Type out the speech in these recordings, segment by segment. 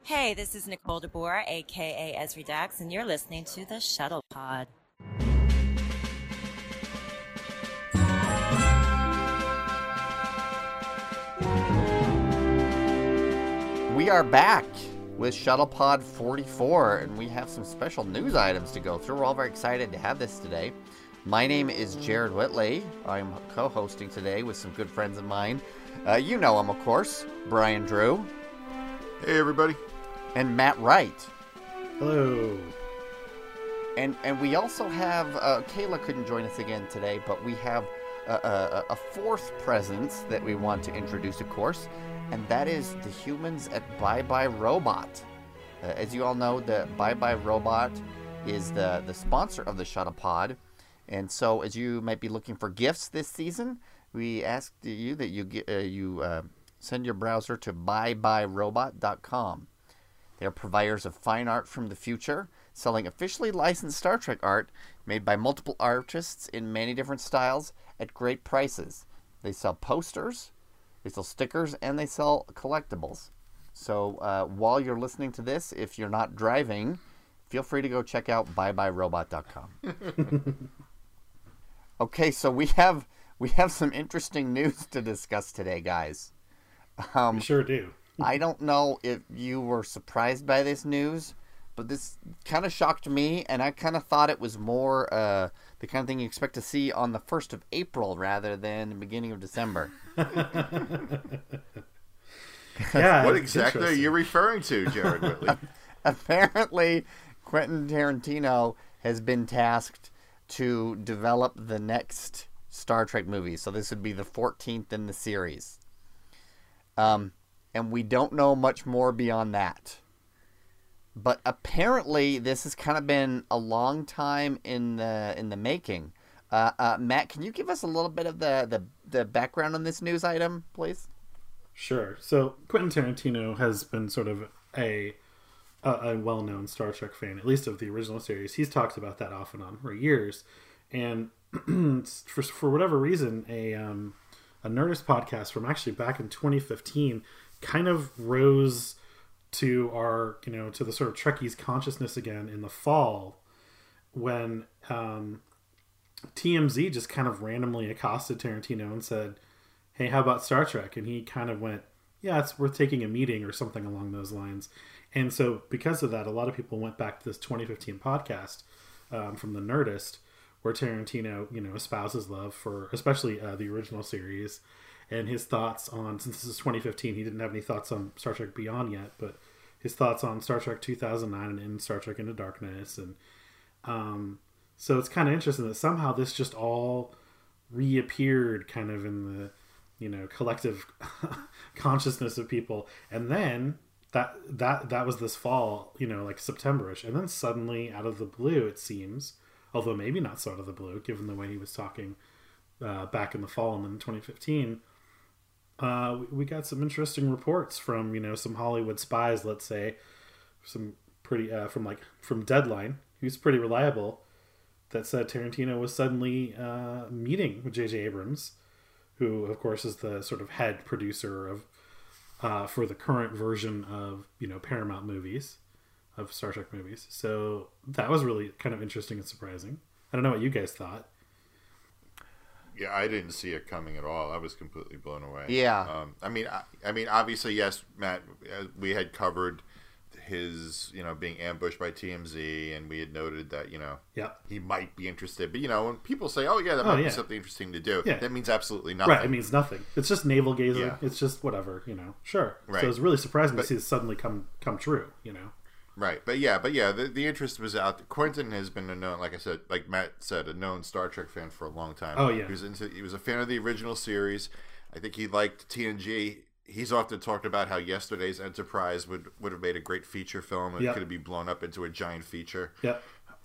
Hey, this is Nicole DeBoer, aka Esri Dax, and you're listening to the Shuttle Pod. We are back with ShuttlePod 44, and we have some special news items to go through. We're all very excited to have this today. My name is Jared Whitley. I'm co-hosting today with some good friends of mine. You know him, of course, Brian Drew. Hey, everybody. And Matt Wright. Hello. And we also have, Kayla couldn't join us again today, but we have a fourth presence that we want to introduce, of course, and that is the humans at Bye Bye Robot. As you all know, the Bye Bye Robot is the sponsor of the Shuttle Pod, and so as you might be looking for gifts this season, we ask you that you send your browser to byebyerobot.com. They are providers of fine art from the future, selling officially licensed Star Trek art made by multiple artists in many different styles at great prices. They sell posters, they sell stickers, and they sell collectibles. So while you're listening to this, if you're not driving, feel free to go check out byebyerobot.com. Okay, so we have some interesting news to discuss today, guys. We sure do. I don't know if you were surprised by this news, but this kind of shocked me, and I kind of thought it was more the kind of thing you expect to see on the 1st of April rather than the beginning of December. Yeah. What exactly are you referring to, Jared Whitley? Apparently, Quentin Tarantino has been tasked to develop the next Star Trek movie. So this would be the 14th in the series. And we don't know much more beyond that. But apparently, this has kind of been a long time in the making. Matt, can you give us a little bit of the background on this news item, please? Sure. So Quentin Tarantino has been sort of a well-known Star Trek fan, at least of the original series. He's talked about that off and on for years. And for whatever reason, a Nerdist podcast from actually back in 2015 kind of rose to our, to the sort of Trekkies consciousness again in the fall when TMZ just kind of randomly accosted Tarantino and said, "Hey, how about Star Trek?" And he kind of went, "Yeah, it's worth taking a meeting," or something along those lines. And so because of that, a lot of people went back to this 2015 podcast from the Nerdist, where Tarantino, espouses love for especially the original series, and his thoughts on, since this is 2015, he didn't have any thoughts on Star Trek Beyond yet, but his thoughts on Star Trek 2009 and Star Trek Into Darkness. And so it's kind of interesting that somehow this just all reappeared kind of in the, collective consciousness of people. And then that was this fall, like September-ish. And then suddenly, out of the blue, it seems, although maybe not so out of the blue, given the way he was talking back in the fall and then 2015, we got some interesting reports from, some Hollywood spies, let's say, some pretty, from Deadline, who's pretty reliable, that said Tarantino was suddenly meeting with J.J. Abrams, who, of course, is the sort of head producer of for the current version of, Paramount movies, of Star Trek movies. So that was really kind of interesting and surprising. I don't know what you guys thought. Yeah, I didn't see it coming at all. I was completely blown away. Yeah. I mean, obviously, yes, Matt, we had covered his, being ambushed by TMZ, and we had noted that, he might be interested. But, when people say, "Oh, yeah, that might be something interesting to do," that means absolutely nothing. Right, it means nothing. It's just navel gazing. Yeah. It's just whatever, Sure. Right. So it's really surprising to see it suddenly come true, Right, but the interest was out. Quentin has been a known, like I said, like Matt said, a known Star Trek fan for a long time. Oh yeah, he was a fan of the original series. I think he liked TNG. He's often talked about how yesterday's Enterprise would have made a great feature film. It could be blown up into a giant feature. Yep.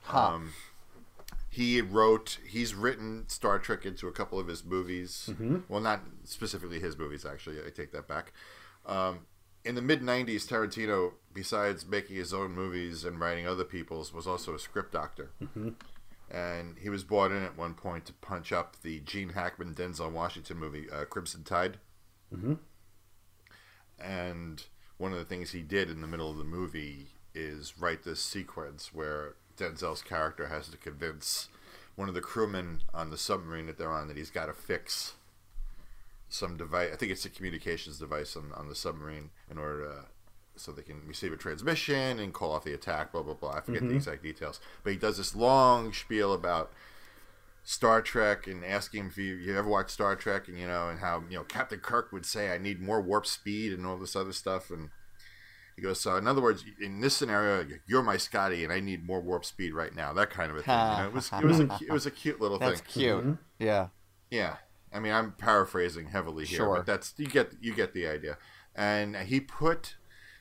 He's written Star Trek into a couple of his movies. Mm-hmm. Well, not specifically his movies, actually. I take that back. In the mid-'90s, Tarantino, besides making his own movies and writing other people's, was also a script doctor. Mm-hmm. And he was brought in at one point to punch up the Gene Hackman, Denzel Washington movie, Crimson Tide. Mm-hmm. And one of the things he did in the middle of the movie is write this sequence where Denzel's character has to convince one of the crewmen on the submarine that they're on that he's got to fix some device. I think it's a communications device on the submarine in order to, so they can receive a transmission and call off the attack, blah, blah, blah. I forget the exact details. But he does this long spiel about Star Trek and asking him if you ever watched Star Trek, and and how Captain Kirk would say, I need more warp speed and all this other stuff. And he goes, so in other words, in this scenario, you're my Scotty and I need more warp speed right now. That kind of a thing. It was a cute little thing. That's cute. Yeah. Yeah. I mean, I'm paraphrasing heavily here, but that's you get the idea. And he put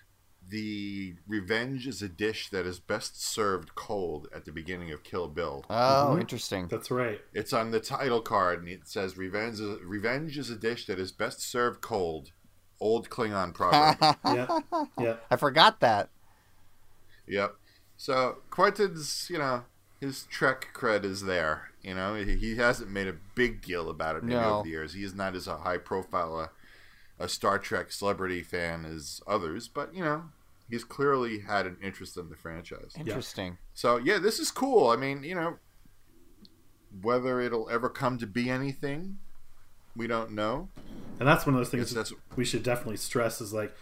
the revenge is a dish that is best served cold at the beginning of Kill Bill. Oh, interesting. That's right. It's on the title card, and it says revenge is a dish that is best served cold. Old Klingon proverb. Yeah. I forgot that. Yep. So Quentin's, his Trek cred is there. He hasn't made a big deal about it over the years. He is not as a high profile a Star Trek celebrity fan as others, but he's clearly had an interest in the franchise. Interesting. So this is cool. I mean, whether it'll ever come to be anything, we don't know. And that's one of those things that we should definitely stress is like,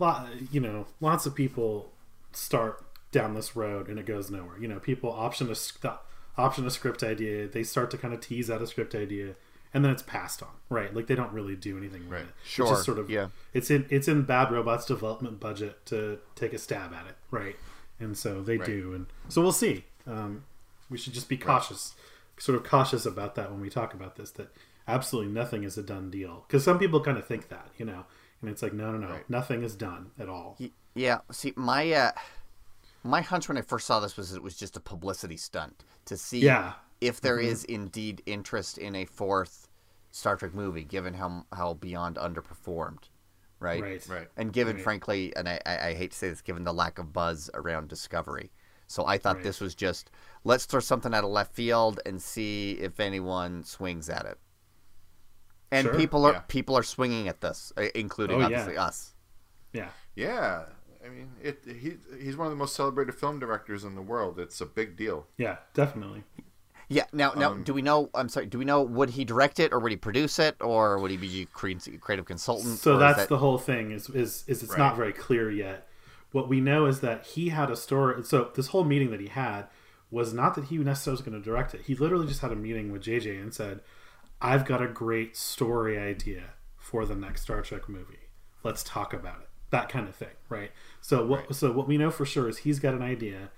lots of people start down this road and it goes nowhere. People option a script idea, they start to kind of tease out a script idea, and then it's passed on, right? Like they don't really do anything with it. Sure. It's just sort of, it's in Bad Robot's development budget to take a stab at it, right? And so they do, and so we'll see. We should just be cautious, sort of cautious about that when we talk about this. That absolutely nothing is a done deal, because some people kind of think that, and it's like no, nothing is done at all. Yeah. See, my hunch when I first saw this was it was just a publicity stunt to see if there is indeed interest in a fourth Star Trek movie, given how Beyond underperformed, right? And given, frankly, and I hate to say this, given the lack of buzz around Discovery. So I thought this was just, let's throw something out of left field and see if anyone swings at it. And people are swinging at this, including obviously us. Yeah. Yeah. I mean, he's one of the most celebrated film directors in the world. It's a big deal. Yeah, definitely. Yeah. Now, do we know? I'm sorry. Do we know? Would he direct it, or would he produce it, or would he be creative consultant? So that's the whole thing. Is it's not very clear yet. What we know is that he had a story. So this whole meeting that he had was not that he necessarily was going to direct it. He literally just had a meeting with JJ and said, "I've got a great story idea for the next Star Trek movie. Let's talk about it." That kind of thing, right? So what we know for sure is he's got an idea.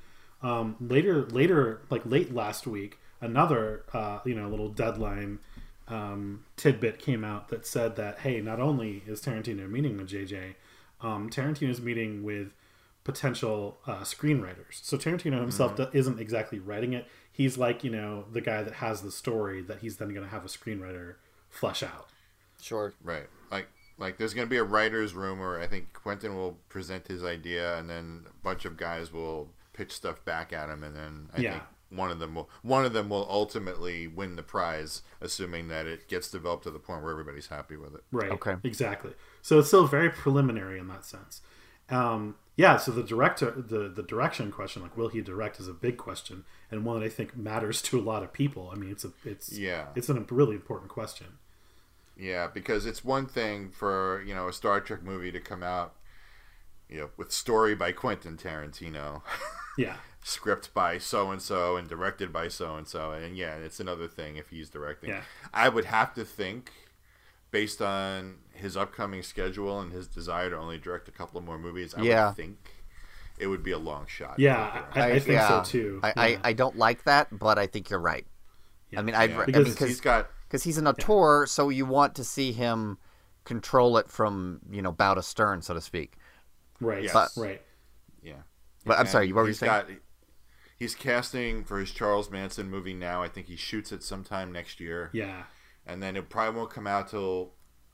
Later, like late last week, another little deadline tidbit came out that said that, hey, not only is Tarantino meeting with JJ, Tarantino's meeting with potential screenwriters. So Tarantino himself isn't exactly writing it. He's like, the guy that has the story that he's then going to have a screenwriter flesh out. Sure. Right. Like there's going to be a writer's room where I think Quentin will present his idea, and then a bunch of guys will pitch stuff back at him, and then I think one of them will ultimately win the prize, assuming that it gets developed to the point where everybody's happy with it. Right. Okay. Exactly. So it's still very preliminary in that sense. So the direction question, like will he direct, is a big question, and one that I think matters to a lot of people. I mean, it's a really important question. Yeah, because it's one thing for, a Star Trek movie to come out, with story by Quentin Tarantino. Yeah. Script by so-and-so and directed by so-and-so. And it's another thing if he's directing. Yeah. I would have to think, based on his upcoming schedule and his desire to only direct a couple of more movies, I would think it would be a long shot. Yeah, I think so too. I don't like that, but I think you're right. Yeah. I mean, because he's an auteur, so you want to see him control it from, bow to stern, so to speak. Right. Yes. Right. Yeah. But I'm sorry, what were you saying? He's casting for his Charles Manson movie now. I think he shoots it sometime next year. Yeah. And then it probably won't come out till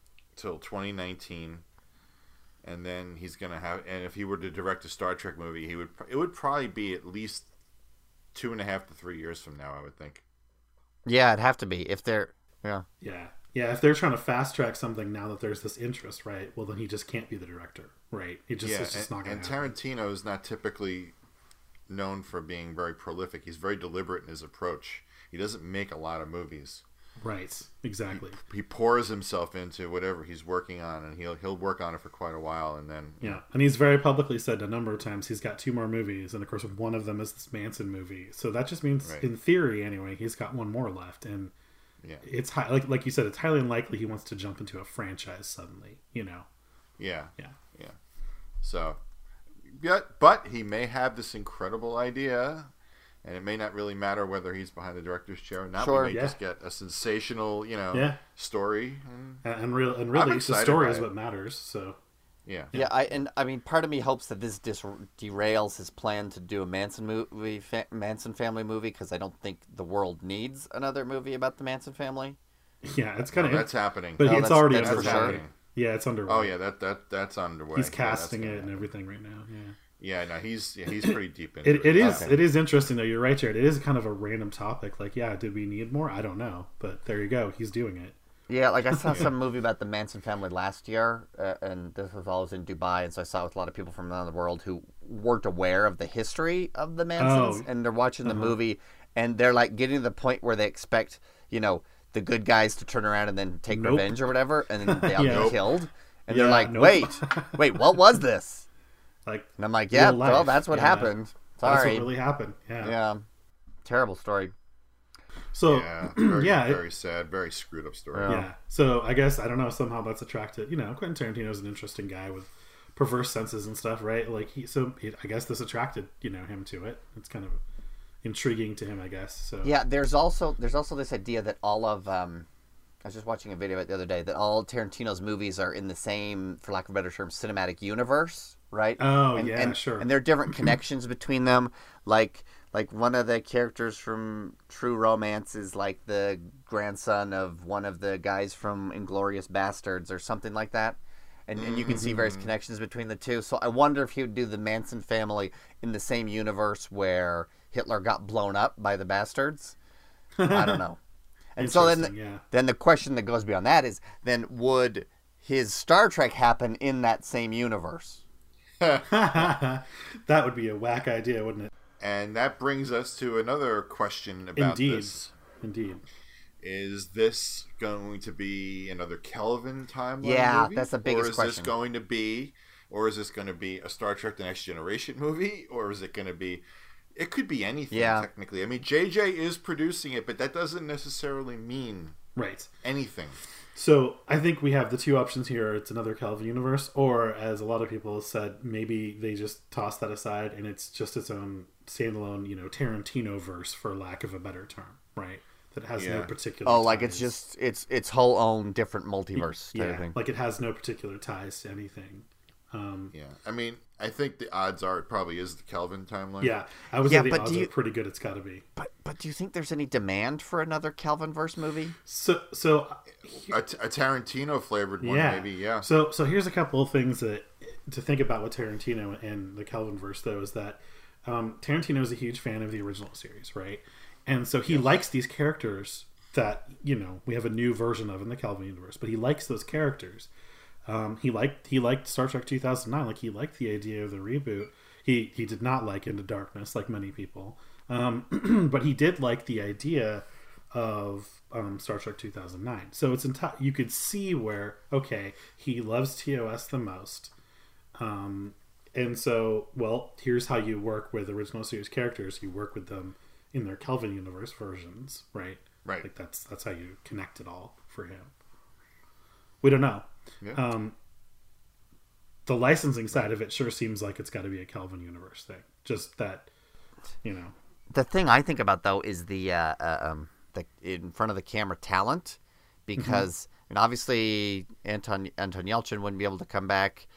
2019. And then he's gonna have. And if he were to direct a Star Trek movie, it would probably be at least 2.5 to 3 years from now, I would think. Yeah, it'd have to be if they're. Yeah. If they're trying to fast track something now that there's this interest, right? Well, then he just can't be the director, right? It's just not going to happen. And Tarantino is not typically known for being very prolific. He's very deliberate in his approach. He doesn't make a lot of movies. Right, exactly. He pours himself into whatever he's working on, and he'll work on it for quite a while, and then and he's very publicly said a number of times he's got 2 more movies, and of course one of them is this Manson movie. So that just means, in theory, anyway, he's got 1 more left, and it's like you said, it's highly unlikely he wants to jump into a franchise suddenly. Yeah. So, but he may have this incredible idea. And it may not really matter whether he's behind the director's chair or not. We may just get a sensational, story. And really, the story is what matters. So, yeah. I mean, part of me hopes that this derails his plan to do a Manson family movie, because I don't think the world needs another movie about the Manson family. Yeah, it's kind of that's happening. But it's already that's underway. sure. Yeah, it's underway. Oh yeah, that's underway. He's casting it and everything right now. Yeah. Yeah, no, he's pretty deep into it. It is interesting though. You're right, Jared. It is kind of a random topic. Like, did we need more? I don't know, but there you go. He's doing it. Yeah, like I saw some movie about the Manson family last year, and this was always in Dubai, and so I saw it with a lot of people from around the world who weren't aware of the history of the Mansons, and they're watching the movie, and they're like getting to the point where they expect, the good guys to turn around and then take revenge or whatever, and then they all get killed, and they're like, wait, what was this? Like, and I'm like, well, that's what happened. Sorry. That's what really happened. Yeah. Terrible story. So, very sad, very screwed up story. Yeah. So, I guess, I don't know, somehow that's attracted, Quentin Tarantino's an interesting guy with perverse senses and stuff, right? Like, I guess this attracted, him to it. It's kind of intriguing to him, I guess. So, yeah, there's also this idea that all of, I was just watching a video of it the other day, that all Tarantino's movies are in the same, for lack of a better term, cinematic universe. Right? Oh, sure. And there are different connections between them. Like one of the characters from True Romance is like the grandson of one of the guys from Inglourious Bastards or something like that. And you can see various connections between the two. So I wonder if he would do the Manson family in the same universe where Hitler got blown up by the bastards. I don't know. And so then the question that goes beyond that is, then would his Star Trek happen in that same universe? That would be a whack idea, wouldn't it? And that brings us to another question about this. Indeed. Is this going to be another Kelvin timeline movie? Yeah, that's the biggest question. Or is this going to be a Star Trek The Next Generation movie? Or is it going to be... It could be anything, technically. I mean, JJ is producing it, but that doesn't necessarily mean anything. So I think we have the 2 options here. It's another Kelvin universe, or as a lot of people have said, maybe they just toss that aside and it's just its own standalone, Tarantino verse, for lack of a better term, right? That has no particular ties. Like it's just its whole own different multiverse type of thing. Like it has no particular ties to anything. I mean, I think the odds are it probably is the Kelvin timeline. Yeah, I would say the odds are pretty good. It's got to be. But do you think there's any demand for another Kelvinverse movie? So a Tarantino flavored one, maybe. Yeah. So here's a couple of things to think about with Tarantino and the Kelvinverse, though, is that Tarantino is a huge fan of the original series, right? And so he likes these characters that we have a new version of in the Kelvin universe, but he likes those characters. He liked Star Trek 2009. Like, he liked the idea of the reboot. He did not like Into Darkness, like many people. But he did like the idea of Star Trek 2009. So it's you could see where, he loves TOS the most. And so, here's how you work with original series characters. You work with them in their Kelvin universe versions, right? Right. Like that's how you connect it all for him. We don't know. Yeah. The licensing side of it sure seems like it's got to be a Kelvin universe thing. Just that, The thing I think about though is the in front of the camera talent, because obviously Anton Yelchin wouldn't be able to come back.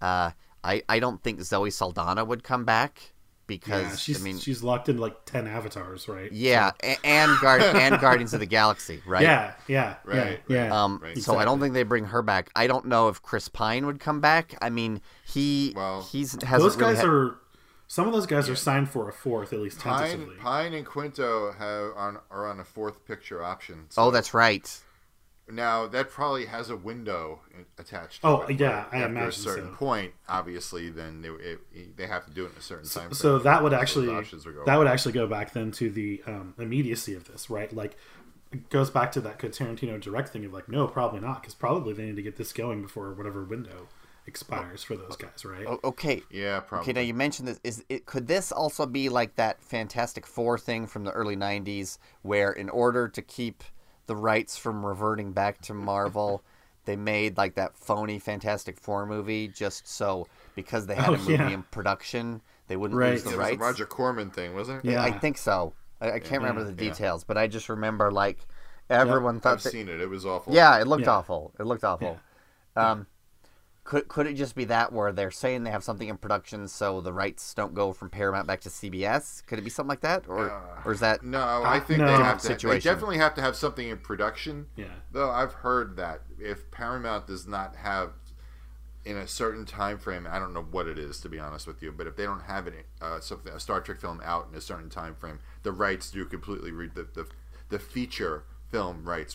I don't think Zoe Saldana would come back. Because she's locked in like 10 avatars, right? Yeah, so. and Guardians of the Galaxy, right? Yeah. So I don't think they bring her back. I don't know if Chris Pine would come back. I mean, those guys are some of those guys are signed for a 4th, at least tentatively. Pine and Quinto are on a 4th picture option. So. Oh, that's right. Now that probably has a window attached. Oh to it, yeah, right? I imagine after a certain so. point, obviously, then they have to do it in a certain time frame. So that would actually go back then to the immediacy of this, right? Like, it goes back to that could Tarantino direct thing of like, no, probably not, because probably they need to get this going before whatever window expires for those guys, right? Okay. Yeah, probably. Okay, now you mentioned this. Could this also be like that Fantastic Four thing from the early '90s, where in order to keep the rights from reverting back to Marvel, they made like that phony Fantastic Four movie just so because they had a movie in production, they wouldn't lose the rights. It was a Roger Corman thing, wasn't it? Yeah, I think so. I can't remember the details, but I just remember like everyone thought I've seen it. It was awful. Yeah, it looked awful. It looked awful. Yeah. Could it just be that where they're saying they have something in production so the rights don't go from Paramount back to CBS? Could it be something like that, or is that no? I think no. they have to. Situation. They definitely have to have something in production. Yeah. Though I've heard that if Paramount does not have in a certain time frame, I don't know what it is to be honest with you, but if they don't have it, something a Star Trek film out in a certain time frame, the rights do completely the feature film rights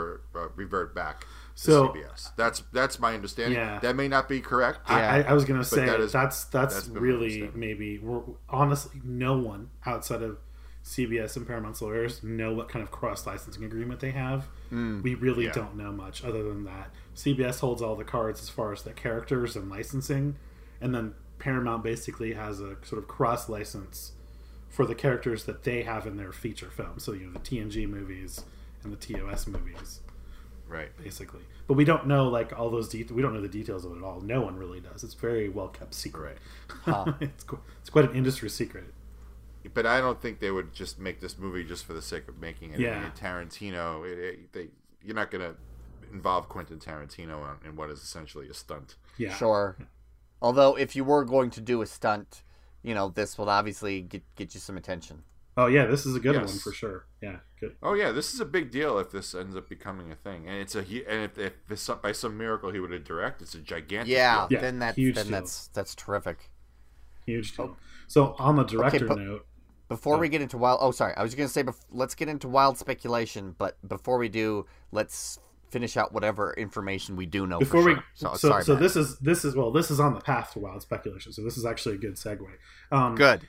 revert back to CBS. That's my understanding. Yeah. That may not be correct. I was going to say that's been really maybe honestly no one outside of CBS and Paramount's lawyers know what kind of cross licensing agreement they have. We really don't know much other than that CBS holds all the cards as far as the characters and licensing, and then Paramount basically has a sort of cross license for the characters that they have in their feature film. So the TNG movies and the TOS movies, right? Basically, but we don't know like all those we don't know the details of it all. No one really does. It's very well kept secret. Huh. It's quite an industry secret. But I don't think they would just make this movie just for the sake of making it. Yeah. I mean, Tarantino, you're not going to involve Quentin Tarantino in what is essentially a stunt. Yeah, sure. Although if you were going to do a stunt, this will obviously get you some attention. Oh yeah, this is a good one for sure. Yeah, good. Oh yeah, this is a big deal if this ends up becoming a thing, and if by some miracle he would have directed, it's a gigantic deal. Then that's terrific. Huge deal. So on the director note, before we get into wild, I was going to say let's get into wild speculation, but before we do, let's finish out whatever information we do know. Before sorry, so this is on the path to wild speculation. So this is actually a good segue. Good.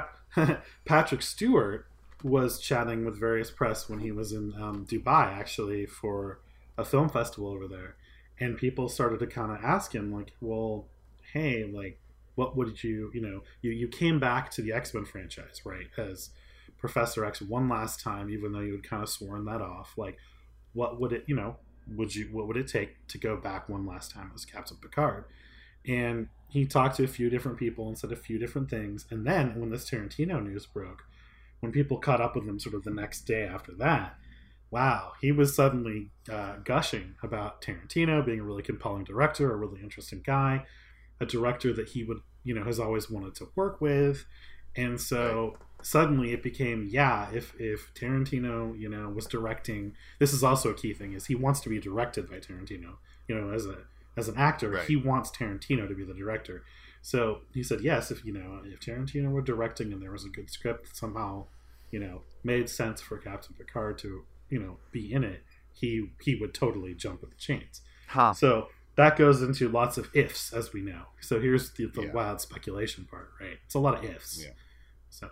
Patrick Stewart was chatting with various press when he was in Dubai, actually, for a film festival over there, and people started to kind of ask him, like, well, hey, like, what would you came back to the X-Men franchise, right, as Professor X one last time, even though you had kind of sworn that off. Like, what would it, what would it take to go back one last time as Captain Picard? And he talked to a few different people and said a few different things. And then when this Tarantino news broke, when people caught up with him sort of the next day after that, wow, he was suddenly gushing about Tarantino being a really compelling director, a really interesting guy, a director that he would, has always wanted to work with. And so suddenly it became, if Tarantino, was directing, this is also a key thing, is he wants to be directed by Tarantino, as an actor, he wants Tarantino to be the director. So he said, yes, if Tarantino were directing and there was a good script that somehow, made sense for Captain Picard to, be in it, he would totally jump at the chains. Huh. So that goes into lots of ifs, as we know. So here's the wild speculation part, right? It's a lot of ifs. Yeah. So.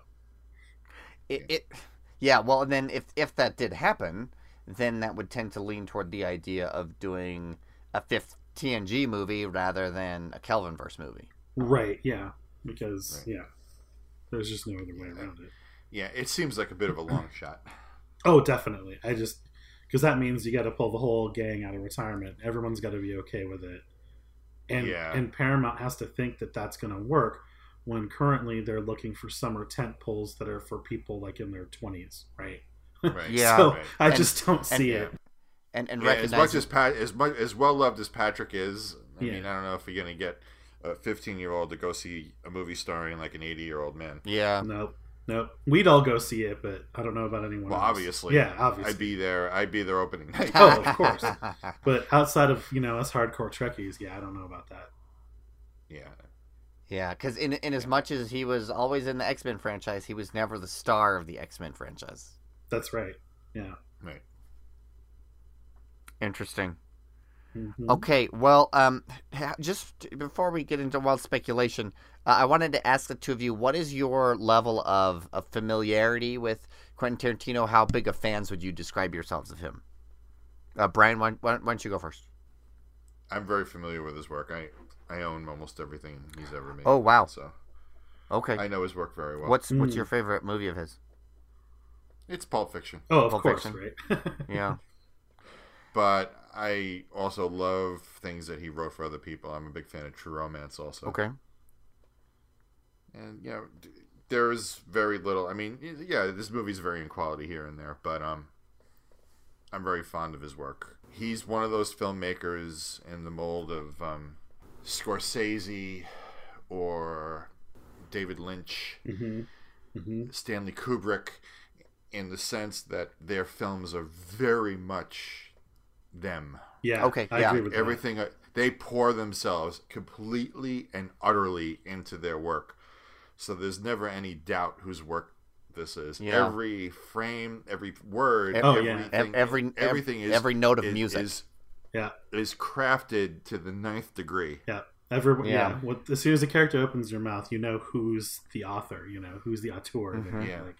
Well, and then if that did happen, then that would tend to lean toward the idea of doing a fifth TNG movie rather than a Kelvinverse movie. Right, yeah. Because, there's just no other way around it. Yeah, it seems like a bit of a long shot. Oh, definitely. Because that means you got to pull the whole gang out of retirement. Everyone's got to be okay with it. And Paramount has to think that that's going to work when currently they're looking for summer tent poles that are for people like in their 20s, right? Right. Yeah. So I just don't see it. And as much as well loved as Patrick is, I mean, I don't know if you're going to get a 15-year-old to go see a movie starring like an 80-year-old man. Yeah. Nope. We'd all go see it, but I don't know about anyone else. Obviously. Yeah, obviously. I'd be there opening night. Oh, of course. But outside of, us hardcore Trekkies, I don't know about that. Yeah. Yeah, because in as much as he was always in the X-Men franchise, he was never the star of the X-Men franchise. That's right. Yeah. Right. Interesting. Mm-hmm. Okay, well, just before we get into wild speculation, I wanted to ask the two of you, what is your level of familiarity with Quentin Tarantino? How big of fans would you describe yourselves of him? Brian, why don't you go first? I'm very familiar with his work. I own almost everything he's ever made. Oh, wow. So okay, I know his work very well. What's your favorite movie of his? It's Pulp Fiction. Oh, of Pulp course, Fiction. right? Yeah. But I also love things that he wrote for other people. I'm a big fan of True Romance also. Okay. And, there's very little. I mean, yeah, this movie's very in quality here and there, but I'm very fond of his work. He's one of those filmmakers in the mold of Scorsese or David Lynch, Stanley Kubrick, in the sense that their films are very much them. Yeah. Okay. I agree with Everything they pour themselves completely and utterly into their work, so there's never any doubt whose work this is. Yeah. Every frame, every word, everything is every note of music is crafted to the 9th degree. Yeah. As soon as the character opens your mouth, you know who's the author. You know who's the auteur. Mm-hmm.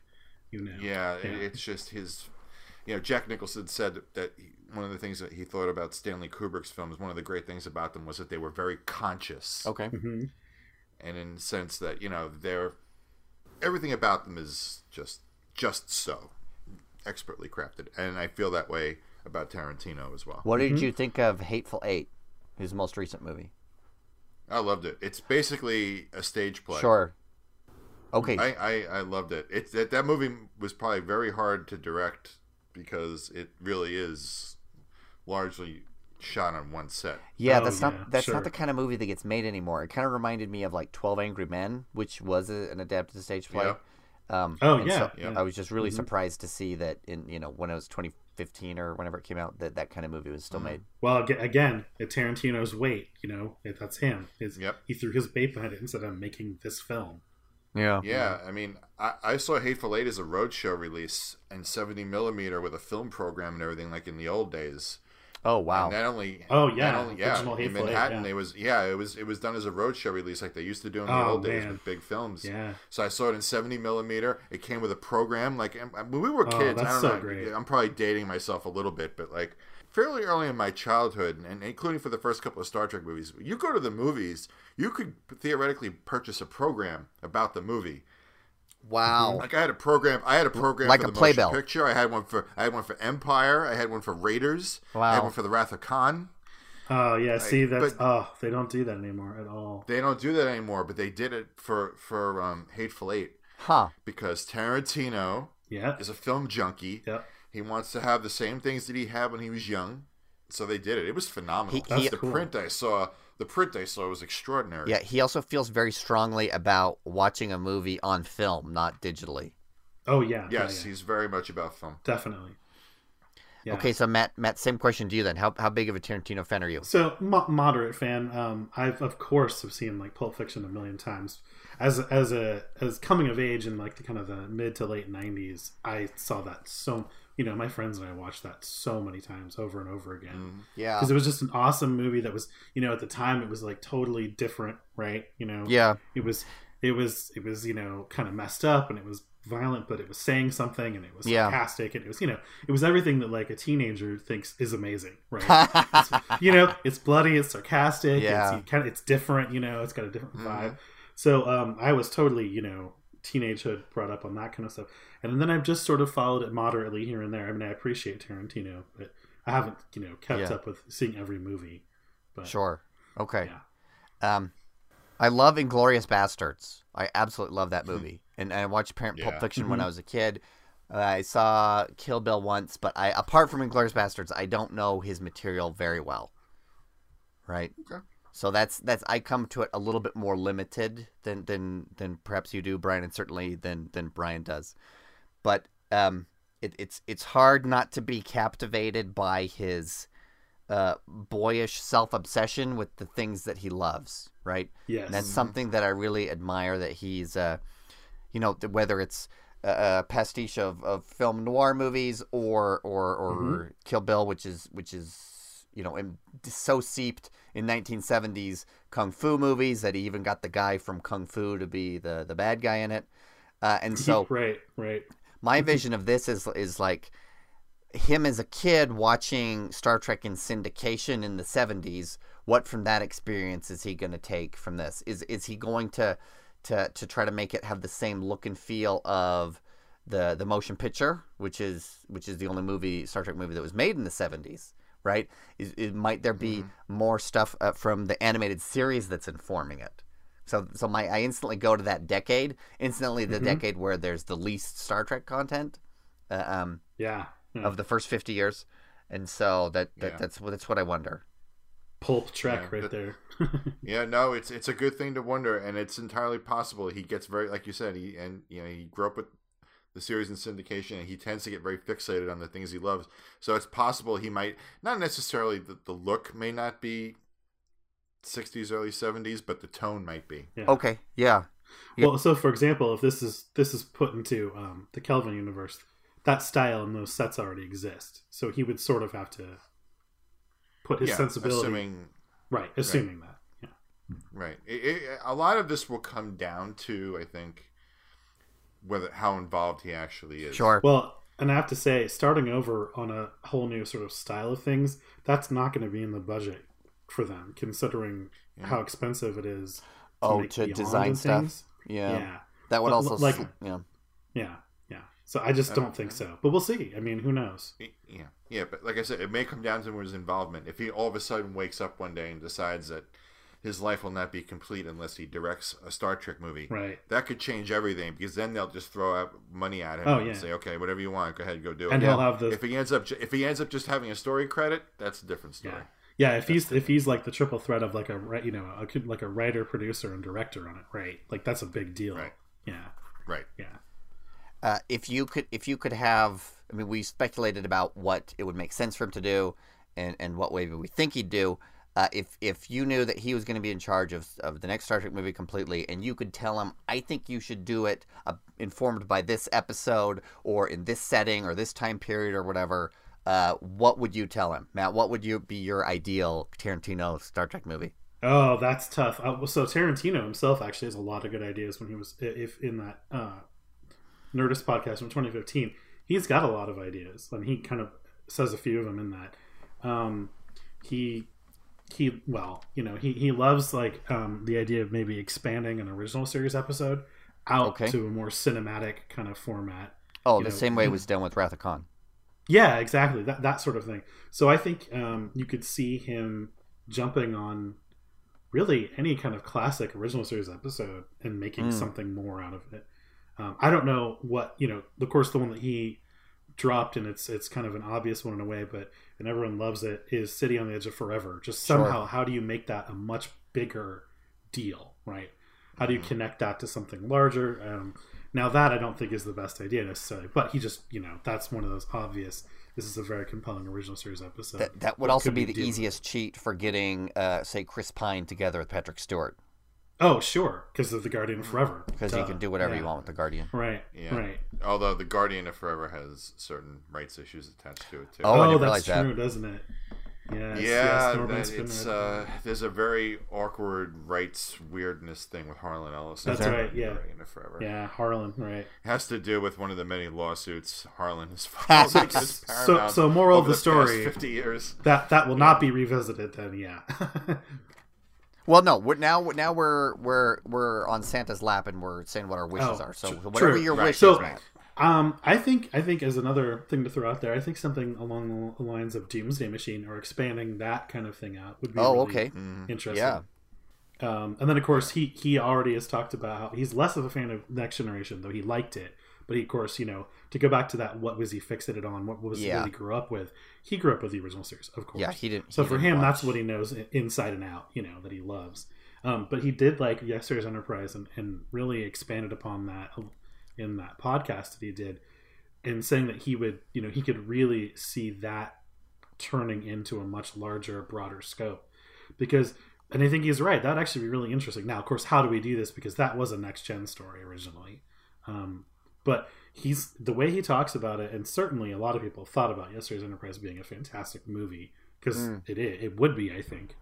It's just his. Jack Nicholson said that one of the things that he thought about Stanley Kubrick's films, one of the great things about them was that they were very conscious. Okay. Mm-hmm. And in the sense that, everything about them is just so expertly crafted. And I feel that way about Tarantino as well. What did you think of Hateful Eight, his most recent movie? I loved it. It's basically a stage play. Sure. Okay. I loved it. That movie was probably very hard to direct because it really is largely shot on one set. Yeah, that's not the kind of movie that gets made anymore. It kind of reminded me of like 12 Angry Men, which was an adapted stage play. Yep. I was just really surprised to see that when it was 2015 or whenever it came out, that kind of movie was still made. Well, again, at Tarantino's weight, that's him. He threw his weight behind it and said, "I'm making this film." Yeah. Yeah, I mean, I saw Hateful Eight as a roadshow release and 70mm with a film program and everything like in the old days. Oh wow! Original in Manhattan, it was done as a roadshow release like they used to do in the old days with big films. Yeah. So I saw it in 70mm. It came with a program. Like when we were kids, I don't know. Great. I'm probably dating myself a little bit, but like fairly early in my childhood, and including for the first couple of Star Trek movies, you go to the movies, you could theoretically purchase a program about the movie. Wow! Like I had a program like for a the Playbill motion picture. I had one for Empire. I had one for Raiders. Wow! I had one for the Wrath of Khan. Oh yeah, see they don't do that anymore at all. They don't do that anymore, but they did it for Hateful Eight. Huh? Because Tarantino is a film junkie. Yep. He wants to have the same things that he had when he was young, so they did it. It was phenomenal. Print I saw. The print I saw was extraordinary. Yeah, he also feels very strongly about watching a movie on film, not digitally. Oh, yeah. Yes, he's very much about film. Definitely. Yeah. Okay, so Matt, same question to you then. How big of a Tarantino fan are you? So, moderate fan. I've, of course, have seen like Pulp Fiction a million times. As coming of age in like the kind of the mid to late 90s, I saw that my friends and I watched that so many times over and over again. Yeah. Because it was just an awesome movie that was, at the time it was like totally different, right? Yeah. It was, kind of messed up and it was violent, but it was saying something and it was sarcastic and it was, it was everything that like a teenager thinks is amazing, right? It's bloody, it's sarcastic, it's different, it's got a different vibe. So I was totally, teenagehood brought up on that kind of stuff. And then I've just sort of followed it moderately here and there. I mean, I appreciate Tarantino, but I haven't, kept up with seeing every movie. But, sure. Okay. Yeah. I love Inglourious Bastards. I absolutely love that movie. And I watched Pulp Fiction when I was a kid. I saw Kill Bill once, but apart from Inglourious Bastards, I don't know his material very well. Right? Okay. So that's I come to it a little bit more limited than perhaps you do, Brian, and certainly than Brian does. But it's hard not to be captivated by his boyish self-obsession with the things that he loves, right? Yes. And that's something that I really admire, that he's whether it's pastiche of film noir movies or Kill Bill, which is so seeped in 1970s kung fu movies that he even got the guy from Kung Fu to be the bad guy in it. And so right. My vision of this is like him as a kid watching Star Trek in syndication in the 70s. What from that experience is he going to take from this? Is he going to try to make it have the same look and feel of the motion picture, which is the only Star Trek movie that was made in the 70s, right? Might there be more stuff from the animated series that's informing it? So I instantly go to that decade, the decade where there's the least Star Trek content, of the first 50 years, and so that's what I wonder. Pulp Trek there. Yeah, no, it's a good thing to wonder, and it's entirely possible he gets very, like you said, he grew up with the series in syndication, and he tends to get very fixated on the things he loves. So it's possible he might not necessarily the look may not be 60s, early 70s, but the tone might be. Yeah. Okay, yeah. Well, so for example, if this is put into the Kelvin universe, that style and those sets already exist. So he would sort of have to put his sensibility, assuming that. Yeah. Right. A lot of this will come down to, I think, how involved he actually is. Sure. Well, and I have to say, starting over on a whole new sort of style of things, that's not going to be in the budget for them, considering how expensive it is to design stuff. Yeah. That would also Yeah. So I just don't think so. But we'll see. I mean, who knows? Yeah, but like I said, it may come down to his involvement. If he all of a sudden wakes up one day and decides that his life will not be complete unless he directs a Star Trek movie, right? That could change everything, because then they'll just throw out money at him and say, okay, whatever you want, go ahead, go do it. And he'll have if he ends up just having a story credit, that's a different story. Yeah, if he's like the triple threat of like a writer, producer, and director on it, right? Like that's a big deal. Right. Yeah. Right. Yeah. If you could have, I mean, we speculated about what it would make sense for him to do, and what way we think he'd do. If you knew that he was going to be in charge of the next Star Trek movie completely, and you could tell him, I think you should do it informed by this episode, or in this setting, or this time period, or whatever, what would you tell him, Matt? What would be your ideal Tarantino Star Trek movie? Oh, that's tough. So Tarantino himself actually has a lot of good ideas. When he was in that Nerdist podcast from 2015, he's got a lot of ideas, and he kind of says a few of them in that. He loves like the idea of maybe expanding an original series episode out to a more cinematic kind of format. Same way it was done with Wrath of Khan. Yeah, exactly. That sort of thing. So I think you could see him jumping on really any kind of classic original series episode and making something more out of it. I don't know what, of course, the one that he dropped, and it's kind of an obvious one in a way, and everyone loves it, is City on the Edge of Forever. Just somehow, how do you make that a much bigger deal, right? How do you connect that to something larger? Now that I don't think is the best idea necessarily, but he just, that's one of those obvious, this is a very compelling original series episode. That would also be the easiest cheat for getting, say, Chris Pine together with Patrick Stewart. Oh, sure, because of the Guardian of Forever. Because you can do whatever you want with the Guardian. Right, right. Although the Guardian of Forever has certain rights issues attached to it, too. Oh, that's true, doesn't it? Yes, there's a very awkward rights weirdness thing with Harlan Ellison. That's right, yeah. Guardian of Forever. Yeah, Harlan, right. It has to do with one of the many lawsuits Harlan has filed against Paramount. So moral of the story, 50 years. That will not be revisited then, yeah. Well, no. Now we're on Santa's lap, and we're saying what our wishes are. So whatever your wish is, Matt. I think as another thing to throw out there, I think something along the lines of Doomsday Machine, or expanding that kind of thing out, would be interesting. Yeah. And then of course he already has talked about how he's less of a fan of Next Generation, though he liked it. But he, of course, to go back to that, what was he fixated on? What was what he grew up with? He grew up with the original series, of course. Yeah, he didn't. So for him, that's what he knows inside and out, that he loves. But he did like Yesterday's Enterprise and really expanded upon that in that podcast that he did, and saying that he would, he could really see that turning into a much larger, broader scope. And I think he's right. That'd actually be really interesting. Now, of course, how do we do this? Because that was a next gen story originally. But the way he talks about it, and certainly a lot of people thought about Yesterday's Enterprise being a fantastic movie, because it would be, I think.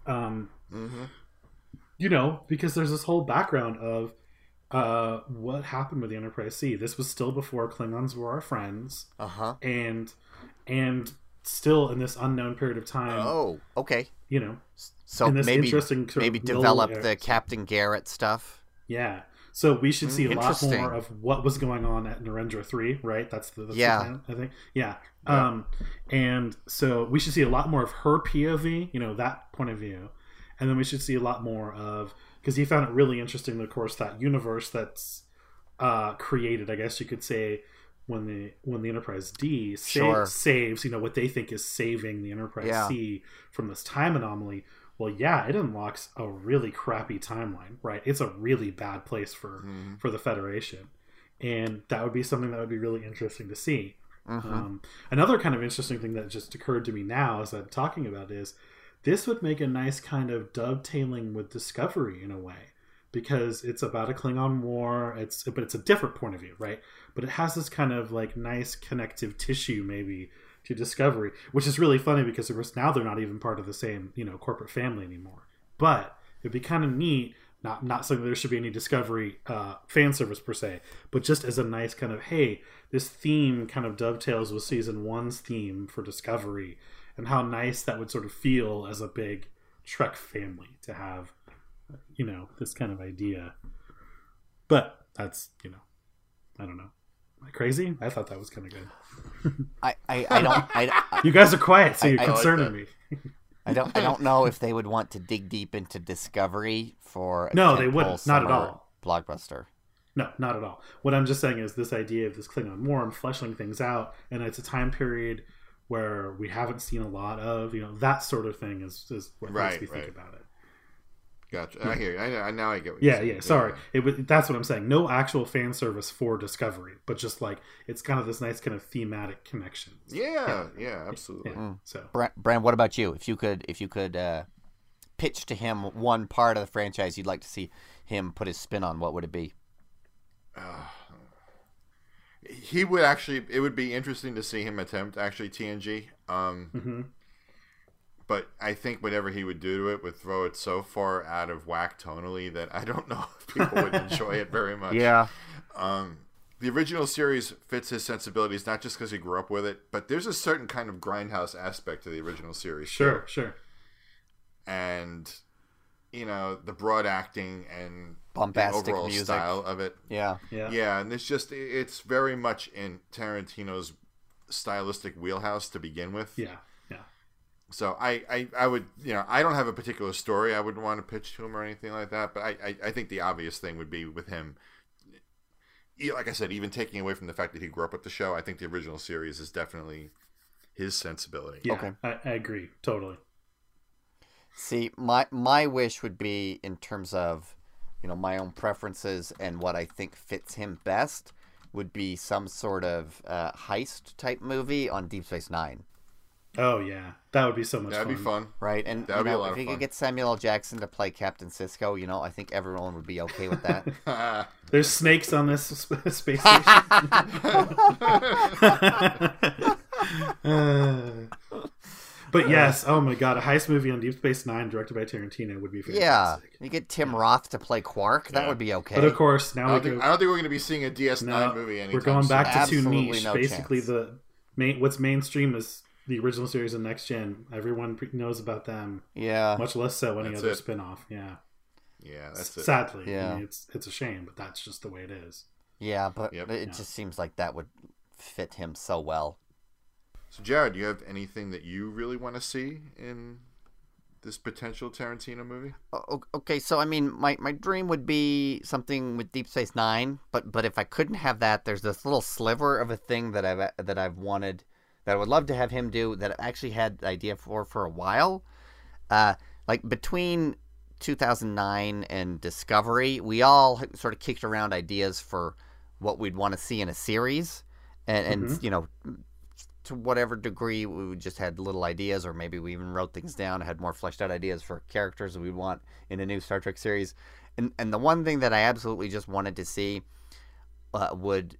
You know, because there's this whole background of what happened with the Enterprise C. This was still before Klingons were our friends. And still in this unknown period of time. Oh, okay. You know, so maybe develop the Captain Garrett stuff. Yeah. So we should see a lot more of what was going on at Narendra 3, right? That's the plan, I think. Yeah. And so we should see a lot more of her POV, you know, that point of view. And then we should see a lot more of, because he found it really interesting, of course, that universe that's created, I guess you could say, when the Enterprise D saves, you know, what they think is saving the Enterprise C from this time anomaly. Well, yeah, it unlocks a really crappy timeline, right? It's a really bad place for the Federation. And that would be something that would be really interesting to see. Another kind of interesting thing that just occurred to me now as I'm talking about is this would make a nice kind of dovetailing with Discovery in a way. Because it's about a Klingon war, but it's a different point of view, right? But it has this kind of like nice connective tissue maybe to Discovery, which is really funny because of course now they're not even part of the same, you know, corporate family anymore. But it'd be kind of neat, not saying there should be any Discovery fan service per se, but just as a nice kind of, hey, this theme kind of dovetails with season 1's theme for Discovery, and how nice that would sort of feel as a big Trek family to have, you know, this kind of idea. But that's, you know, I don't know. Am I crazy? I thought that was kind of good. You guys are quiet, so you're concerning me. I don't know if they would want to dig deep into Discovery for they wouldn't. Not at all. Blockbuster. No, not at all. What I'm just saying is this idea of this Klingon war and fleshing things out, and it's a time period where we haven't seen a lot of, you know, that sort of thing is what makes me think about it. Gotcha. Yeah. I hear you. Now I get what you're saying. Yeah. Sorry. That's what I'm saying. No actual fan service for Discovery, but just like it's kind of this nice kind of thematic connection. Yeah, absolutely. Yeah. So, Bran, what about you? If you could pitch to him one part of the franchise you'd like to see him put his spin on, what would it be? He would actually. It would be interesting to see him attempt actually TNG. But I think whatever he would do to it would throw it so far out of whack tonally that I don't know if people would enjoy it very much. Yeah. The original series fits his sensibilities, not just because he grew up with it, but there's a certain kind of grindhouse aspect to the original series. Sure. And, you know, the broad acting and bombastic the overall music style of it. Yeah. And it's very much in Tarantino's stylistic wheelhouse to begin with. Yeah. So I would, you know, I don't have a particular story I would want to pitch to him or anything like that, but I think the obvious thing would be with him, like I said, even taking away from the fact that he grew up with the show, I think the original series is definitely his sensibility. Yeah, okay. I agree, totally. See, my wish would be, in terms of, you know, my own preferences and what I think fits him best, would be some sort of heist type movie on Deep Space Nine. Oh yeah, that would be so much fun. That'd be fun, right? And that'd be a lot if of you fun. could get Samuel L. Jackson to play Captain Sisko, you know, I think everyone would be okay with that. There's snakes on this space station. But yes, oh my god, a heist movie on Deep Space Nine directed by Tarantino would be fantastic. Yeah, you get Tim Roth to play Quark, that would be okay. But of course, now I don't think we're going to be seeing a DS9 movie anytime soon. We're going back to too niche. No Basically, chance. What's mainstream is the original series and Next Gen. Everyone knows about them. Yeah. Much less so any other spin-off. Yeah. Yeah, that's it. Sadly. Yeah. I mean, it's a shame, but that's just the way it is. Yeah, but it just seems like that would fit him so well. So, Jared, do you have anything that you really want to see in this potential Tarantino movie? Okay, so I mean, my dream would be something with Deep Space Nine, but if I couldn't have that, there's this little sliver of a thing that I've wanted, that I would love to have him do, that I actually had the idea for a while. Like between 2009 and Discovery, we all sort of kicked around ideas for what we'd want to see in a series, and you know, to whatever degree we just had little ideas, or maybe we even wrote things down, had more fleshed out ideas for characters that we'd want in a new Star Trek series. And the one thing that I absolutely just wanted to see would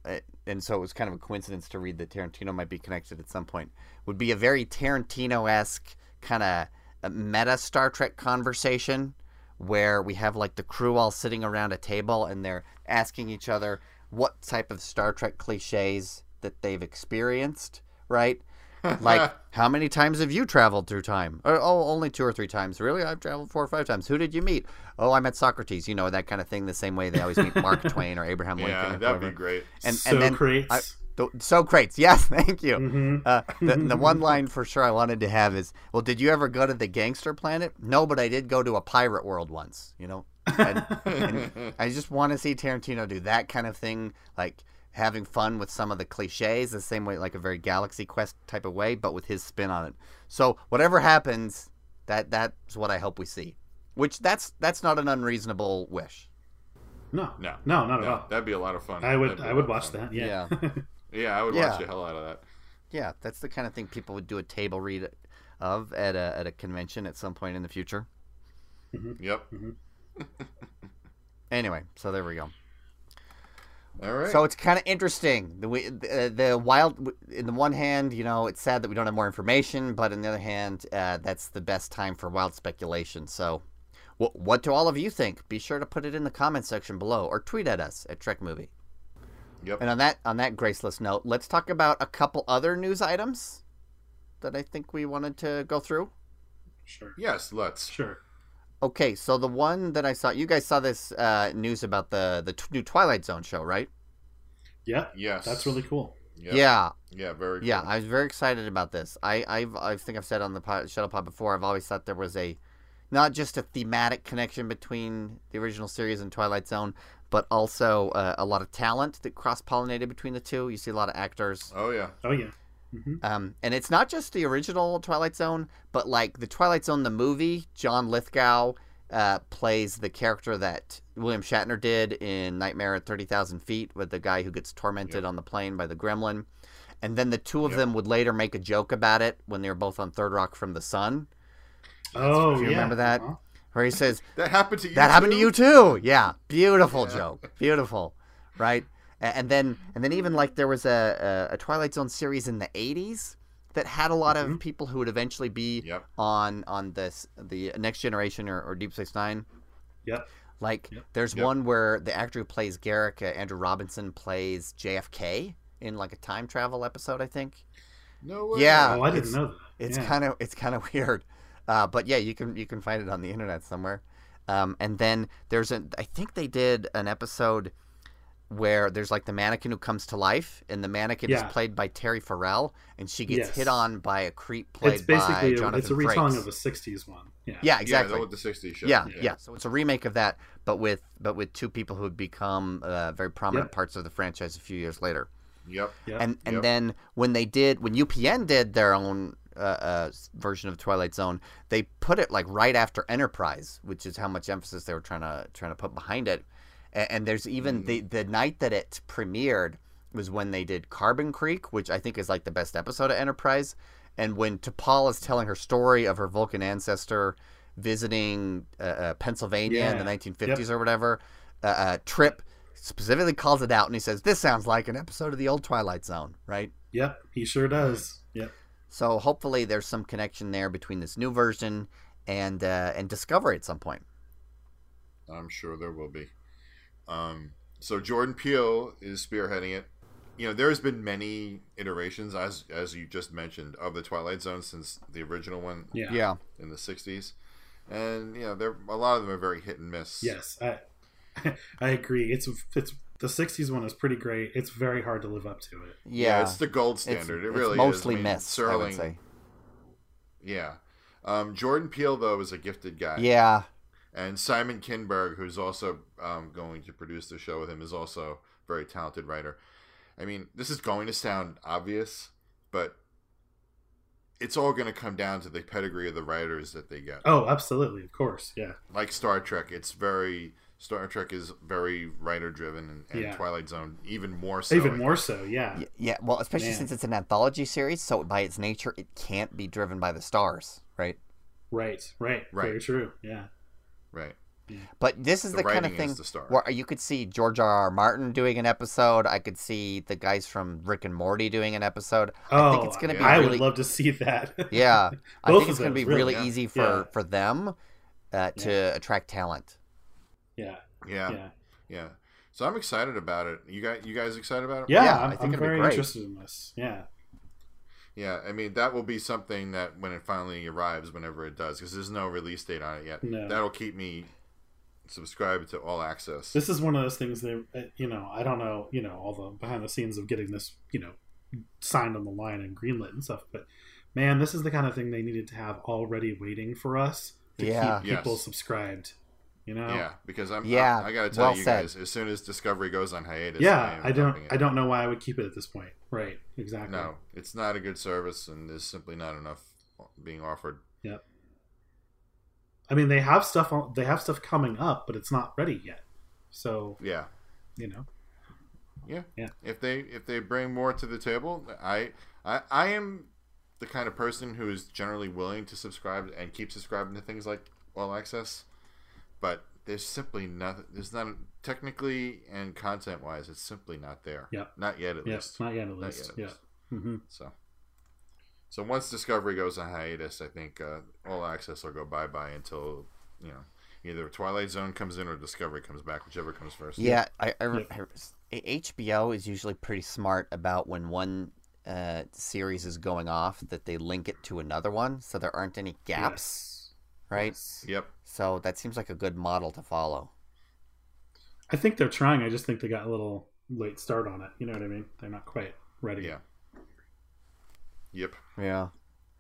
and so it was kind of a coincidence to read that Tarantino might be connected at some point, would be a very Tarantino-esque kind of meta Star Trek conversation where we have like the crew all sitting around a table and they're asking each other what type of Star Trek cliches that they've experienced, right? Like, how many times have you traveled through time? Oh, only 2 or 3 times. Really? I've traveled 4 or 5 times. Who did you meet? Oh, I met Socrates. You know, that kind of thing, the same way they always meet Mark Twain or Abraham Lincoln. Yeah, that'd be great. And then Socrates. Socrates, yes, thank you. Mm-hmm. The one line for sure I wanted to have is, well, did you ever go to the gangster planet? No, but I did go to a pirate world once, you know? And I just want to see Tarantino do that kind of thing, like having fun with some of the cliches, the same way, like a very Galaxy Quest type of way, but with his spin on it. So whatever happens, that's what I hope we see. Which that's not an unreasonable wish. No, not at all. That'd be a lot of fun. I would watch that. Yeah. Yeah, I would watch the hell out of that. Yeah, that's the kind of thing people would do a table read of at a convention at some point in the future. Mm-hmm. Yep. Mm-hmm. Anyway, so there we go. All right. So it's kind of interesting. The wild. In the one hand, you know, it's sad that we don't have more information, but on the other hand, that's the best time for wild speculation. So, what do all of you think? Be sure to put it in the comment section below, or tweet at us at Trek Movie. Yep. And on that graceless note, let's talk about a couple other news items that I think we wanted to go through. Sure. Yes, let's. Sure. Okay, so the one that I saw, you guys saw this news about the new Twilight Zone show, right? Yeah. Yes. That's really cool. Yep. Yeah. Yeah, very cool. Yeah, I was very excited about this. I think I've said on the Shuttlepod before, I've always thought there was not just a thematic connection between the original series and Twilight Zone, but also a lot of talent that cross-pollinated between the two. You see a lot of actors. Oh, yeah. Mm-hmm. And it's not just the original Twilight Zone, but like the Twilight Zone, the movie, John Lithgow plays the character that William Shatner did in Nightmare at 30,000 Feet with the guy who gets tormented on the plane by the gremlin. And then the two of them would later make a joke about it when they were both on Third Rock from the Sun. Oh, Do you remember that? Uh-huh. Where he says, that happened to you That happened to you too. Yeah. Beautiful joke. Beautiful. Right? And then even like there was a Twilight Zone series in the 80s that had a lot of people who would eventually be on the Next Generation or Deep Space Nine. Yep. Like there's one where the actor who plays Garrick, Andrew Robinson, plays JFK in like a time travel episode, I think. No way. Yeah. Oh, I didn't know that. It's kind of weird. But yeah, you can find it on the internet somewhere. And then I think they did an episode where there's like the mannequin who comes to life, and the mannequin is played by Terry Farrell, and she gets hit on by a creep played by Jonathan It's a retelling Frakes. of a 60s one. Yeah, exactly. Yeah, with the 60s show. Yeah. So it's a remake of that, but with two people who had become very prominent parts of the franchise a few years later. Yep. And then when UPN did their own version of Twilight Zone, they put it like right after Enterprise, which is how much emphasis they were trying to put behind it. And there's even the night that it premiered was when they did Carbon Creek, which I think is like the best episode of Enterprise. And when T'Pol is telling her story of her Vulcan ancestor visiting Pennsylvania in the 1950s or whatever, Trip specifically calls it out, and he says, "This sounds like an episode of the old Twilight Zone," right? Yep, he sure does. Yep. So hopefully there's some connection there between this new version and Discovery at some point. I'm sure there will be. So Jordan Peele is spearheading it. You know, there's been many iterations, as you just mentioned, of the Twilight Zone since the original one. Yeah. In the 60s, and you know, a lot of them are very hit and miss. Yes, I agree. It's the 60s one is pretty great. It's very hard to live up to it. Yeah, it's the gold standard. It really it's mostly is. missed, I would say. Yeah. Jordan Peele, though, is a gifted guy. Yeah. And Simon Kinberg, who's also going to produce the show with him, is also a very talented writer. I mean, this is going to sound obvious, but it's all going to come down to the pedigree of the writers that they get. Oh, absolutely. Of course. Yeah. Like Star Trek, Star Trek is very writer-driven, and Twilight Zone even more so. Even more so, yeah. Yeah, well, especially since it's an anthology series, so by its nature, it can't be driven by the stars, right? Right. Very true, yeah. Right. But this is the kind of thing where you could see George R.R. Martin doing an episode. I could see the guys from Rick and Morty doing an episode. I think it's going to be. I would love to see that. Yeah, I think it's going to be really easy for them to attract talent. Yeah. So I'm excited about it. You guys excited about it? Yeah, I'm very interested in this. Yeah. Yeah, I mean, that will be something that when it finally arrives, whenever it does, because there's no release date on it yet. No. That'll keep me subscribed to All Access. This is one of those things that, I don't know, all the behind the scenes of getting this, signed on the line and greenlit and stuff. But, man, this is the kind of thing they needed to have already waiting for us to keep people subscribed. Yeah, because I got to tell you guys, as soon as Discovery goes on hiatus, I don't know why I would keep it at this point. Right, exactly. No, it's not a good service, and there's simply not enough being offered. Yep. I mean, they have stuff coming up, but it's not ready yet. So yeah. If they bring more to the table, I am the kind of person who is generally willing to subscribe and keep subscribing to things like All Access. But there's simply nothing. There's not technically and content wise. It's simply not there. Yeah. Not yet, at least. Not yet, at least. Yeah. Mm-hmm. So once Discovery goes on hiatus, I think All Access will go bye until either Twilight Zone comes in or Discovery comes back, whichever comes first. Yeah, HBO is usually pretty smart about when one series is going off that they link it to another one, so there aren't any gaps. Yes. Right? Yes. Yep. So that seems like a good model to follow. I think they're trying. I just think they got a little late start on it. You know what I mean? They're not quite ready. Yeah. Yep. Yeah.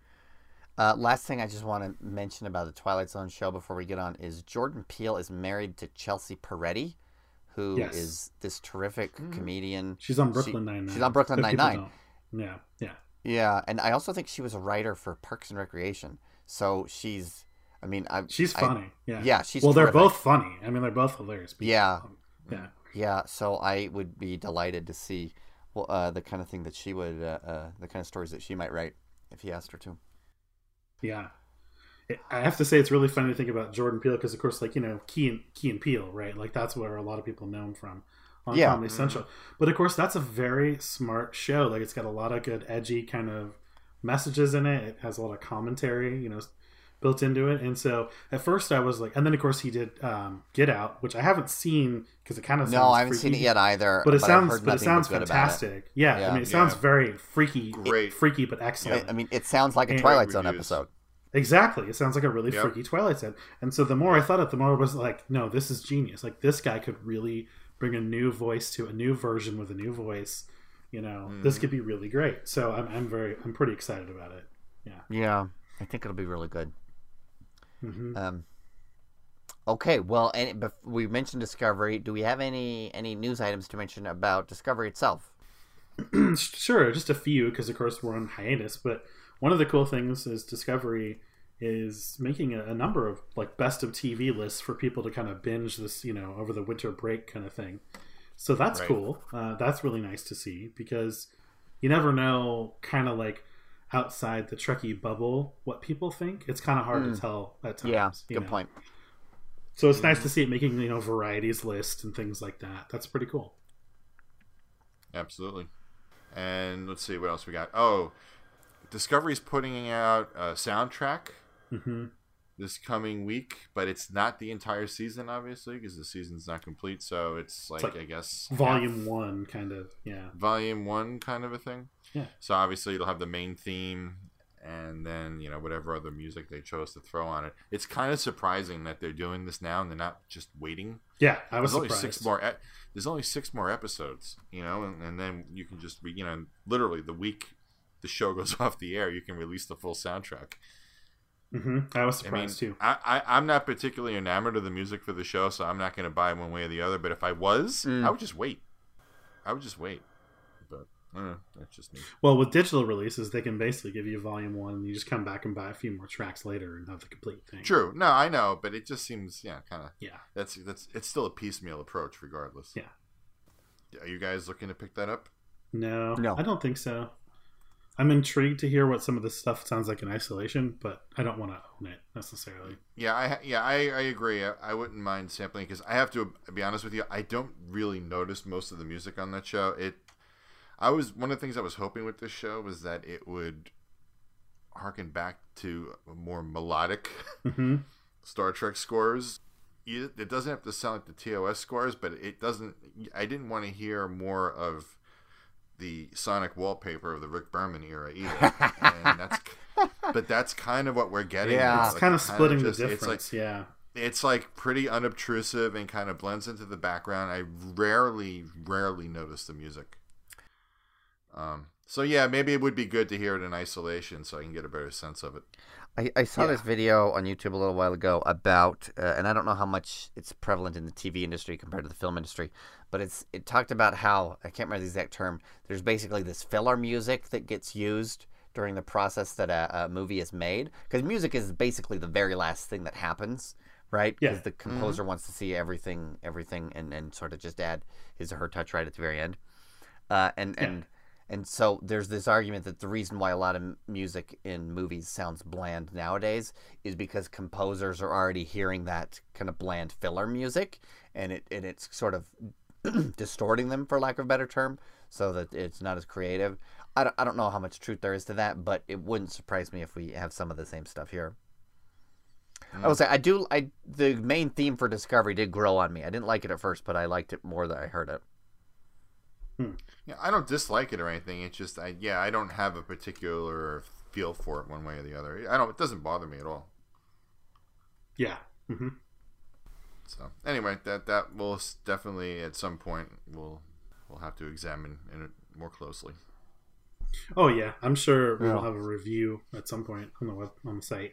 Last thing I just want to mention about the Twilight Zone show before we get on is Jordan Peele is married to Chelsea Peretti, who is this terrific comedian. She's on Brooklyn Nine-Nine. She's on Brooklyn Nine-Nine. Yeah. Yeah, and I also think she was a writer for Parks and Recreation. So she's funny. Yeah, she's well. terrific. They're both funny. I mean, they're both hilarious people. Yeah. So I would be delighted to see the kind of thing that she would, the kind of stories that she might write if he asked her to. Yeah, I have to say it's really funny to think about Jordan Peele because, of course, Key and Peele, right? Like that's where a lot of people know him from on Comedy Central. But of course, that's a very smart show. Like it's got a lot of good, edgy kind of messages in it. It has a lot of commentary, built into it. And so at first I was like, and then of course he did Get Out, which I haven't seen because it kind of sounds I haven't seen it yet either. But it sounds fantastic. Yeah, I mean, it sounds very freaky, freaky but excellent. I mean, it sounds like a Twilight Zone episode. Exactly, it sounds like a really freaky Twilight Zone. And so the more I thought it, the more I was like, no, this is genius. Like this guy could really bring a new voice to a new version with a new voice. This could be really great. So I'm pretty excited about it. Yeah, I think it'll be really good. Mm-hmm. Okay, well, we mentioned Discovery. Do we have any news items to mention about Discovery itself? Sure, just a few, because of course we're on hiatus. But one of the cool things is Discovery is making a number of best of TV lists for people to kind of binge this, over the winter break kind of thing. So that's cool. That's really nice to see because you never know, kind of outside the Trekkie bubble what people think. It's kind of hard to tell at times. Yeah, good point. So it's nice to see it making varieties list and things like that. That's pretty cool. Absolutely. And let's see what else we got. Oh, Discovery's putting out a soundtrack this coming week, but it's not the entire season, obviously, because the season's not complete. So it's like I guess volume 1 kind of, volume 1 kind of a thing. Yeah. So obviously it'll have the main theme and then whatever other music they chose to throw on it. It's kind of surprising that they're doing this now and they're not just waiting. Yeah, I was surprised. There's only 6 more episodes, and then you can just literally the week the show goes off the air, you can release the full soundtrack. I was surprised too. I'm not particularly enamored of the music for the show, so I'm not going to buy one way or the other. But if I was, I would just wait. But that's just me. Well, with digital releases, they can basically give you volume 1, and you just come back and buy a few more tracks later and have the complete thing. True. No, I know, but it just seems kind of That's it's still a piecemeal approach, regardless. Yeah. Are you guys looking to pick that up? No, I don't think so. I'm intrigued to hear what some of this stuff sounds like in isolation, but I don't want to own it necessarily. Yeah, I agree. I wouldn't mind sampling because I have to be honest with you. I don't really notice most of the music on that show. One of the things I was hoping with this show was that it would harken back to more melodic Star Trek scores. It doesn't have to sound like the TOS scores, but it doesn't. I didn't want to hear more of the sonic wallpaper of the Rick Berman era either. But that's kind of what we're getting. Yeah, it's like, kind of splitting the difference. It's like, yeah, it's like pretty unobtrusive and kind of blends into the background. I rarely notice the music. So yeah, maybe it would be good to hear it in isolation so I can get a better sense of it. I saw this video on YouTube a little while ago about, and I don't know how much it's prevalent in the TV industry compared to the film industry, but it talked about how, I can't remember the exact term, there's basically this filler music that gets used during the process that a movie is made. Because music is basically the very last thing that happens, right? Because the composer wants to see everything and sort of just add his or her touch right at the very end. And so there's this argument that the reason why a lot of music in movies sounds bland nowadays is because composers are already hearing that kind of bland filler music, and it's sort of distorting them, for lack of a better term, so that it's not as creative. I don't know how much truth there is to that, but it wouldn't surprise me if we have some of the same stuff here. I will say the main theme for Discovery did grow on me. I didn't like it at first, but I liked it more than I heard it. Yeah, I don't dislike it or anything. It's just I don't have a particular feel for it one way or the other. It doesn't bother me at all. Yeah. So anyway, that will definitely at some point we'll have to examine it more closely. Oh yeah, I'm sure we'll have a review at some point on the site.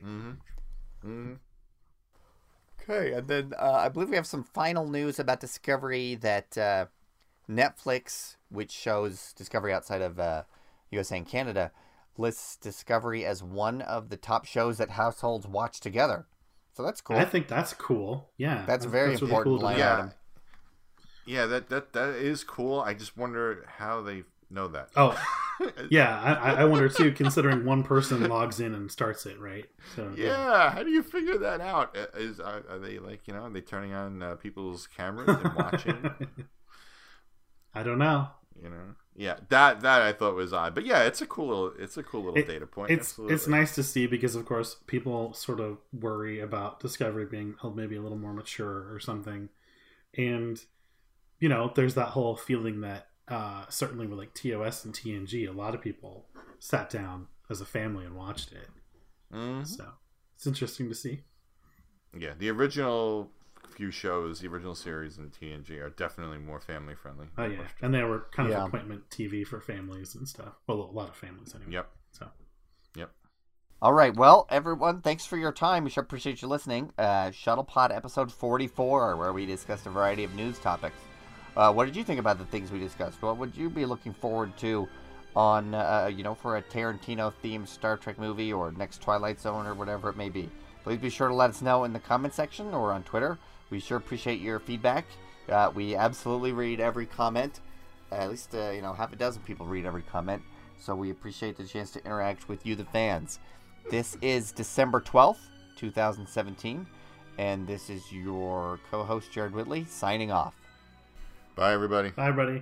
Okay, and then I believe we have some final news about Discovery that Netflix, which shows Discovery outside of USA and Canada, lists Discovery as one of the top shows that households watch together. So that's cool. I think that's cool. Yeah, that's very important really cool line item. Yeah, that is cool. I just wonder how they know that. Oh, yeah, I wonder too, considering one person logs in and starts it, right? So yeah, how do you figure that out? Are they like, are they turning on people's cameras and watching? I don't know. Yeah, that I thought was odd, but yeah, it's a cool little data point. It's nice to see because, of course, people sort of worry about Discovery being maybe a little more mature or something, and there's that whole feeling that certainly with like TOS and TNG, a lot of people sat down as a family and watched it. So it's interesting to see. Yeah, the original few shows, the original series in TNG are definitely more family friendly. Oh yeah, and they were kind of appointment TV for families and stuff. Well, a lot of families anyway. Yep. So. Yep. All right. Well, everyone, thanks for your time. We sure appreciate you listening. Shuttlepod episode 44, where we discussed a variety of news topics. What did you think about the things we discussed? What would you be looking forward to on, for a Tarantino-themed Star Trek movie or next Twilight Zone or whatever it may be? Please be sure to let us know in the comment section or on Twitter. We sure appreciate your feedback. We absolutely read every comment. At least, half a dozen people read every comment. So we appreciate the chance to interact with you, the fans. This is December 12th, 2017. And this is your co-host, Jared Whitley, signing off. Bye, everybody. Bye, everybody.